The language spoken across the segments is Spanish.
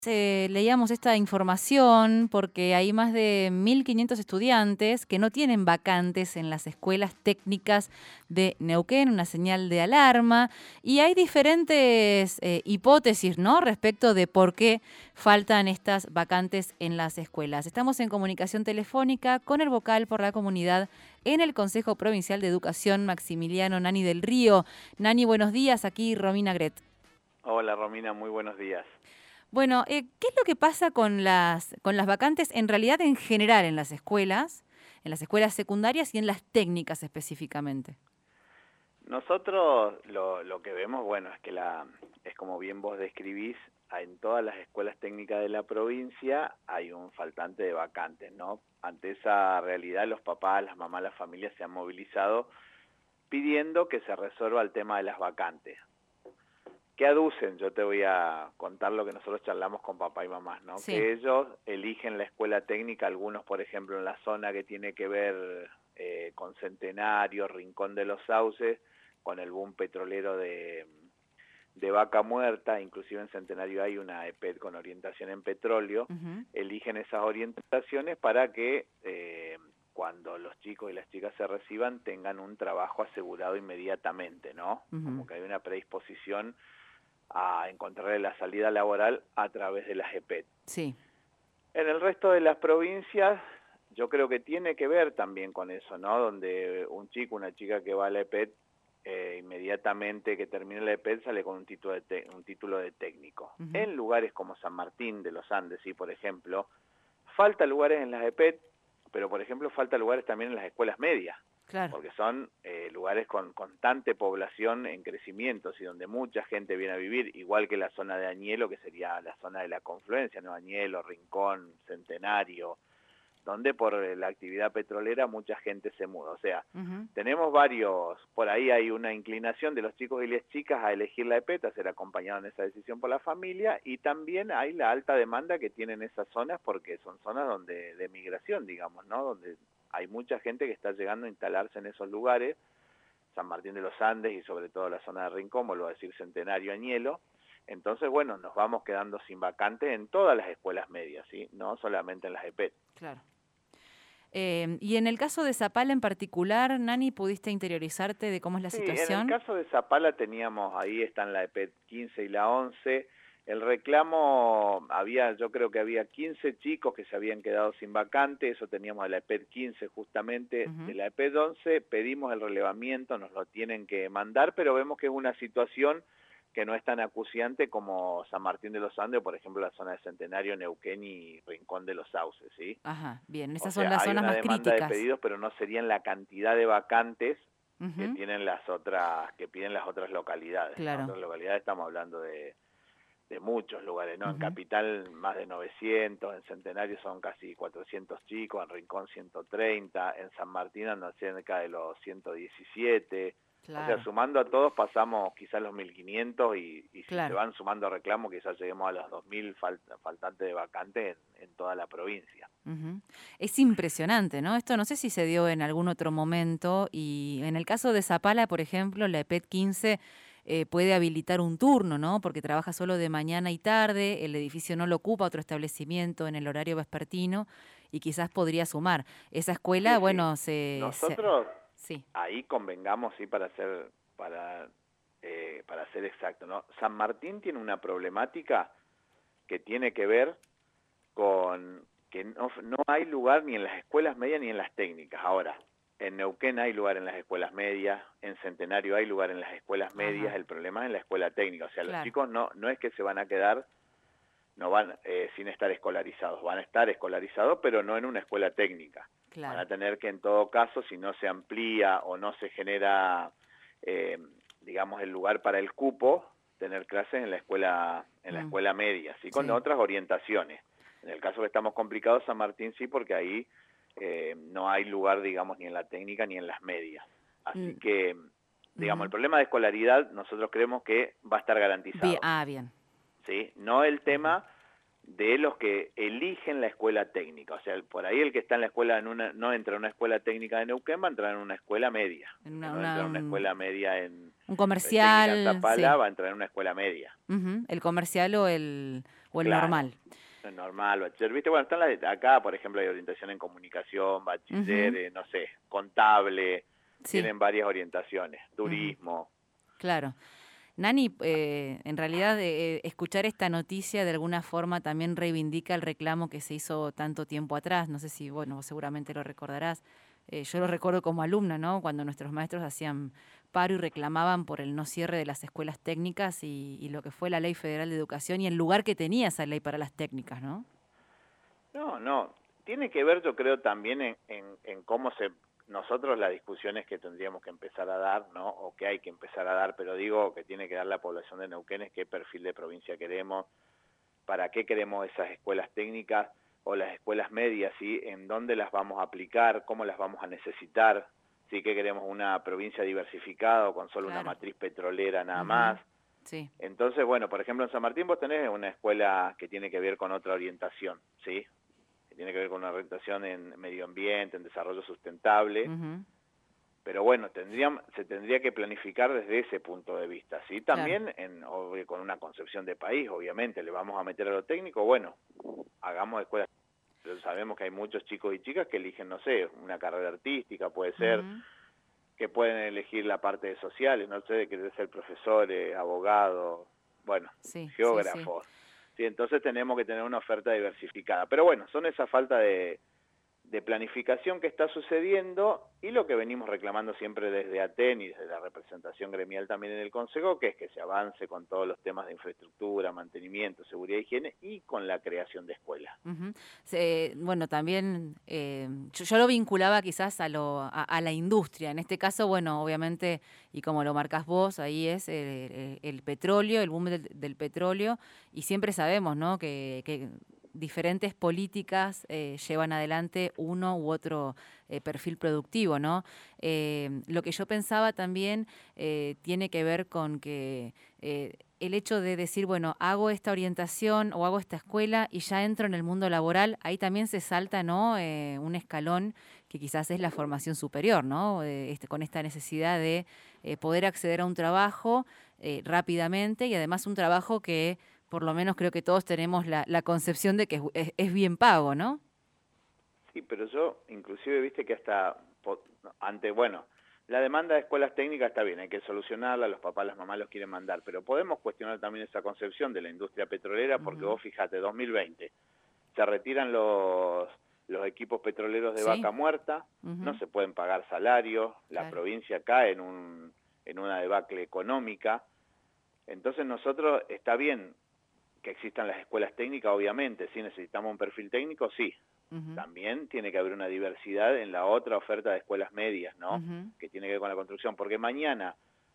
Leíamos esta información porque hay más de 1.500 estudiantes que no tienen vacantes en las escuelas técnicas de Neuquén, una señal de alarma, y hay diferentes hipótesis, ¿no?, respecto de por qué faltan estas vacantes en las escuelas. Estamos en comunicación telefónica con el vocal por la comunidad en el Consejo Provincial de Educación, Maximiliano Nani del Río. Nani, buenos días, aquí Romina Gret. Hola Romina, muy buenos días. Bueno, ¿qué es lo que pasa con las vacantes en realidad en general en las escuelas secundarias y en las técnicas específicamente? Nosotros lo que vemos, bueno, es que es como bien vos describís, en todas las escuelas técnicas de la provincia hay un faltante de vacantes, ¿no? Ante esa realidad, los papás, las mamás, las familias se han movilizado pidiendo que se resuelva el tema de las vacantes. ¿Qué aducen? Yo te voy a contar lo que nosotros charlamos con papá y mamá, ¿no? Sí. Que ellos eligen la escuela técnica, algunos, por ejemplo, en la zona que tiene que ver con Centenario, Rincón de los Sauces, con el boom petrolero de Vaca Muerta, inclusive en Centenario hay una EPET con orientación en petróleo, Ujú. eligen esas orientaciones para que cuando los chicos y las chicas se reciban tengan un trabajo asegurado inmediatamente, ¿no? Ujú. Como que hay una predisposición a encontrarle la salida laboral a través de las EPET. Sí. En el resto de las provincias, yo creo que tiene que ver también con eso, ¿no? Donde un chico, una chica que va a la EPET, inmediatamente que termine la EPET sale con un título de técnico. Ujú. En lugares como San Martín de los Andes, sí, por ejemplo, falta lugares en las EPET, pero por ejemplo falta lugares también en las escuelas medias, Claro. porque son lugares con constante población en crecimiento y donde mucha gente viene a vivir, igual que la zona de Añelo, que sería la zona de la confluencia, ¿no? Añelo, Rincón, Centenario, donde por la actividad petrolera mucha gente se muda. O sea, Ujú. tenemos varios, por ahí hay una inclinación de los chicos y las chicas a elegir la EPET, a ser acompañados en esa decisión por la familia, y también hay la alta demanda que tienen esas zonas porque son zonas donde de migración, digamos, ¿no? Donde hay mucha gente que está llegando a instalarse en esos lugares, San Martín de los Andes y sobre todo la zona de Rincón, vuelvo a decir Centenario, Añelo. Entonces, bueno, nos vamos quedando sin vacantes en todas las escuelas medias, ¿sí? No solamente en las EPET. Claro. Y en el caso de Zapala en particular, Nani, ¿pudiste interiorizarte de cómo es la Sí, en el situación? caso de Zapala teníamos, ahí están la EPET 15 y la 11, el reclamo, yo creo que había 15 chicos que se habían quedado sin vacante, eso teníamos de la EPET 15 justamente, de Ujú. la EPET 11 pedimos el relevamiento, nos lo tienen que mandar, pero vemos que es una situación que no es tan acuciante como San Martín de los Andes, por ejemplo la zona de Centenario, Neuquén y Rincón de los Sauces, ¿sí? Ajá, bien, O esas son sea, las hay zonas una más demanda de críticas. pedidos, pero no serían la cantidad de vacantes que Ujú. tienen las otras, que piden las otras localidades. En las Claro. otras localidades estamos hablando de muchos lugares, ¿no? En Ujú. Capital más de 900, en Centenario son casi 400 chicos, en Rincón 130, en San Martín andan cerca de los 117. O sea, Claro, sumando a todos pasamos quizás los 1.500 y si se claro. van sumando reclamos quizás lleguemos a los 2.000 faltantes de vacantes en toda la provincia. Ujú. Es impresionante, ¿no? Esto no sé si se dio en algún otro momento y en el caso de Zapala, por ejemplo, la EPET 15 puede habilitar un turno, ¿no? Porque trabaja solo de mañana y tarde, el edificio no lo ocupa otro establecimiento en el horario vespertino y quizás podría sumar. Esa escuela, Sí, sí. bueno, Nosotros sí. ahí convengamos, sí, para ser exacto, ¿no? San Martín tiene una problemática que tiene que ver con que no hay lugar ni en las escuelas medias ni en las técnicas. Ahora, en Neuquén hay lugar en las escuelas medias, en Centenario hay lugar en las escuelas medias, Ajá, el problema es en la escuela técnica. O sea, los claro, chicos no es que se van a quedar, no van sin estar escolarizados, van a estar escolarizados, pero no en una escuela técnica. Van claro. a tener que, en todo caso, si no se amplía o no se genera, eh, digamos, el lugar para el cupo, tener clases en la Mm, escuela media, ¿sí? Con sí. otras orientaciones. En el caso que estamos complicados, San Martín sí, porque ahí no hay lugar, digamos, ni en la técnica ni en las medias. Así Mm, que, digamos, el ujú. problema de escolaridad nosotros creemos que va a estar Bien, garantizado, bien. ¿sí? No el Ujú. tema de los que eligen la escuela técnica. O sea, por ahí el que está en la escuela, no entra en una escuela técnica de Neuquén, va a entrar en una escuela media. En El que no entra en una escuela media en un técnica en comercial, Zapala, sí. va a entrar en una escuela media. Ujú, el comercial o el o el Claro, normal. el normal, bachiller, ¿viste? Bueno, están acá, por ejemplo, hay orientación en comunicación, bachiller, Ujú, no sé, contable, sí, tienen varias orientaciones, ujú, turismo. claro. Nani, en realidad escuchar esta noticia de alguna forma también reivindica el reclamo que se hizo tanto tiempo atrás. No sé si, bueno, vos seguramente lo recordarás. Yo lo recuerdo como alumna, ¿no? Cuando nuestros maestros hacían paro y reclamaban por el no cierre de las escuelas técnicas y lo que fue la Ley Federal de Educación y el lugar que tenía esa ley para las técnicas, ¿no? No, no, tiene que ver yo creo también en cómo nosotros las discusiones que tendríamos que empezar a dar, ¿no? O que hay que empezar a dar, pero digo que tiene que dar la población de Neuquén es qué perfil de provincia queremos, para qué queremos esas escuelas técnicas o las escuelas medias, ¿sí? En dónde las vamos a aplicar, cómo las vamos a necesitar, ¿sí? Que queremos una provincia diversificada o con solo una Claro. matriz petrolera nada Ujú, más. sí. Entonces, bueno, por ejemplo, en San Martín vos tenés una escuela que tiene que ver con otra orientación, ¿sí? Que tiene que ver con una orientación en medio ambiente, en desarrollo sustentable, Ujú, pero bueno, se tendría que planificar desde ese punto de vista, ¿sí? claro. También con una concepción de país, obviamente, le vamos a meter a lo técnico, bueno, hagamos escuelas, pero sabemos que hay muchos chicos y chicas que eligen, no sé, una carrera artística, puede ser, Ujú, que pueden elegir la parte de sociales, no sé, querer ser profesores, abogados, bueno, sí, sí, sí. geógrafos. Sí, entonces tenemos que tener una oferta diversificada. Pero bueno, son esa falta de planificación que está sucediendo y lo que venimos reclamando siempre desde ATEN y desde la representación gremial también en el Consejo, que es que se avance con todos los temas de infraestructura, mantenimiento, seguridad y higiene y con la creación de escuelas. Ujú. Bueno, también yo lo vinculaba quizás a la industria. En este caso, bueno, obviamente, y como lo marcás vos, ahí es el petróleo, el boom del petróleo, y siempre sabemos, ¿no? Que diferentes políticas llevan adelante uno u otro perfil productivo, ¿no? Lo que yo pensaba también tiene que ver con que el hecho de decir, bueno, hago esta orientación o hago esta escuela y ya entro en el mundo laboral, ahí también se salta, ¿no? Un escalón que quizás es la formación superior, ¿no? Con esta necesidad de poder acceder a un trabajo rápidamente y además un trabajo que por lo menos creo que todos tenemos la concepción de que es bien pago, ¿no? Sí, pero yo inclusive viste que bueno, la demanda de escuelas técnicas está bien, hay que solucionarla, los papás, las mamás los quieren mandar, pero podemos cuestionar también esa concepción de la industria petrolera porque Ujú. vos fíjate, 2020, se retiran los equipos petroleros de Sí, vaca muerta, no ujú, se pueden pagar salarios, la claro. provincia cae en una debacle económica, entonces nosotros está bien que existan las escuelas técnicas, obviamente, si necesitamos un perfil técnico, sí, Ujú, también tiene que haber una diversidad en la otra oferta de escuelas medias, ¿no? ujú. Que tiene que ver con la construcción, porque mañana,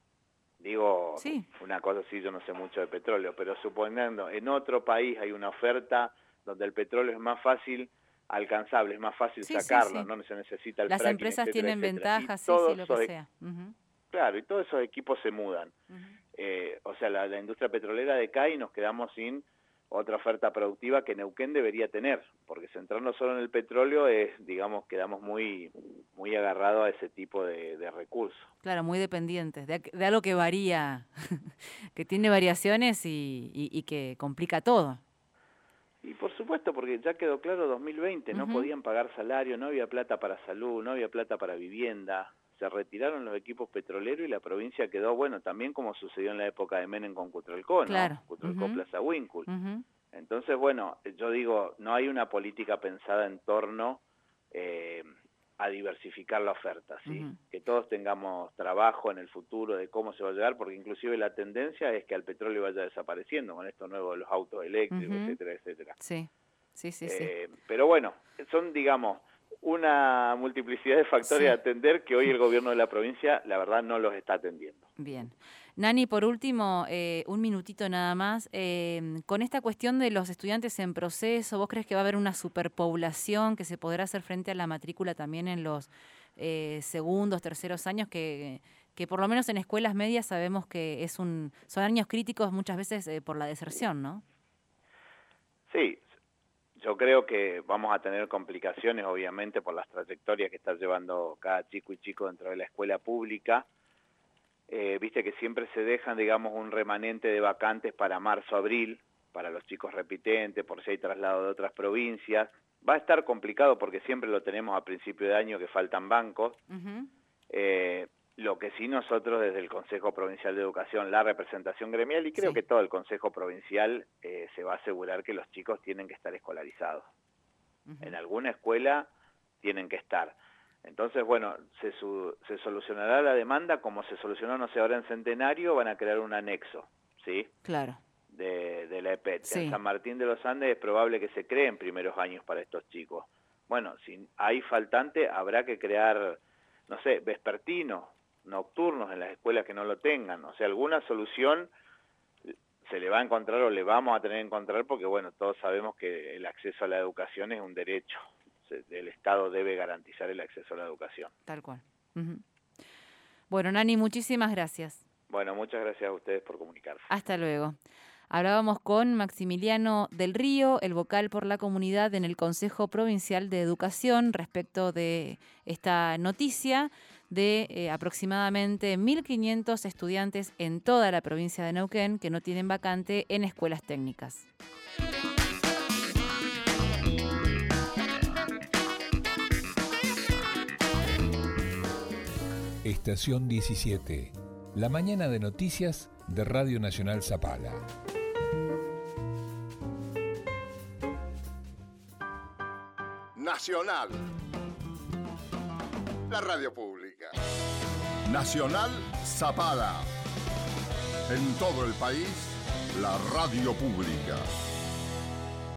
digo, Sí, una cosa sí, yo no sé mucho de petróleo, pero suponiendo en otro país hay una oferta donde el petróleo es más fácil alcanzable, es más fácil sí, sí, sacarlo, sí. no se necesita el Las fracking, empresas etcétera, tienen etcétera. Y ventajas, sí, sí, todos lo que esos, sea. Ujú, claro, y todos esos equipos se mudan. ujú. O sea, la industria petrolera decae y nos quedamos sin otra oferta productiva que Neuquén debería tener, porque centrarnos solo en el petróleo es, digamos, quedamos muy agarrados a ese tipo de recursos. Claro, muy dependientes, de algo que varía, que tiene variaciones y que complica todo. Y por supuesto, porque ya quedó claro 2020, no Ujú, podían pagar salario, no había plata para salud, no había plata para vivienda, se retiraron los equipos petroleros y la provincia quedó, bueno, también como sucedió en la época de Menem con Cutralcó, ¿no? claro. Cutralcó Ujú, Plaza Winkle. ujú, Entonces, bueno, yo digo, no hay una política pensada en torno eh, a diversificar la oferta, ¿sí? ujú, Que todos tengamos trabajo en el futuro de cómo se va a llegar, porque inclusive la tendencia es que el petróleo vaya desapareciendo con esto nuevo de los autos eléctricos, ujú. etcétera, etcétera. Sí, sí, sí, sí. Pero bueno, son, digamos, una multiplicidad de factores a Sí, atender que hoy el gobierno de la provincia, la verdad, no los está atendiendo. bien. Nani, por último, un minutito nada más. Con esta cuestión de los estudiantes en proceso, ¿vos crees que va a haber una superpoblación que se podrá hacer frente a la matrícula también en los segundos, terceros años, que por lo menos en escuelas medias sabemos que son años críticos muchas veces por la deserción, ¿no? Sí, yo creo que vamos a tener complicaciones, obviamente, por las trayectorias que está llevando cada chico y chico dentro de la escuela pública. Viste que siempre se dejan, digamos, un remanente de vacantes para marzo, abril, para los chicos repitentes, por si hay traslado de otras provincias. Va a estar complicado porque siempre lo tenemos a principio de año que faltan bancos. Lo que sí nosotros desde el Consejo Provincial de Educación, la representación gremial, y creo que todo el Consejo Provincial se va a asegurar que los chicos tienen que estar escolarizados. En alguna escuela tienen que estar. Entonces, bueno, se solucionará la demanda como se solucionó, no sé, ahora en Centenario van a crear un anexo, ¿sí? Claro. De la EPET. Sí. En San Martín de los Andes es probable que se creen primeros años para estos chicos. Bueno, si hay faltante, habrá que crear, no sé, vespertinos, nocturnos en las escuelas que no lo tengan. O sea, alguna solución se le va a encontrar o le vamos a tener que encontrar porque, bueno, todos sabemos que el acceso a la educación es un derecho. El Estado debe garantizar el acceso a la educación. Tal cual. Bueno, Nani, muchísimas gracias. Bueno, muchas gracias a ustedes por comunicarse. Hasta luego. Hablábamos con Maximiliano del Río, el vocal por la comunidad en el Consejo Provincial de Educación, respecto de esta noticia de aproximadamente 1.500 estudiantes en toda la provincia de Neuquén que no tienen vacante en escuelas técnicas. Estación 17, la mañana de noticias de Radio Nacional Zapala. Nacional, la radio pública. Nacional Zapala. En todo el país, la radio pública.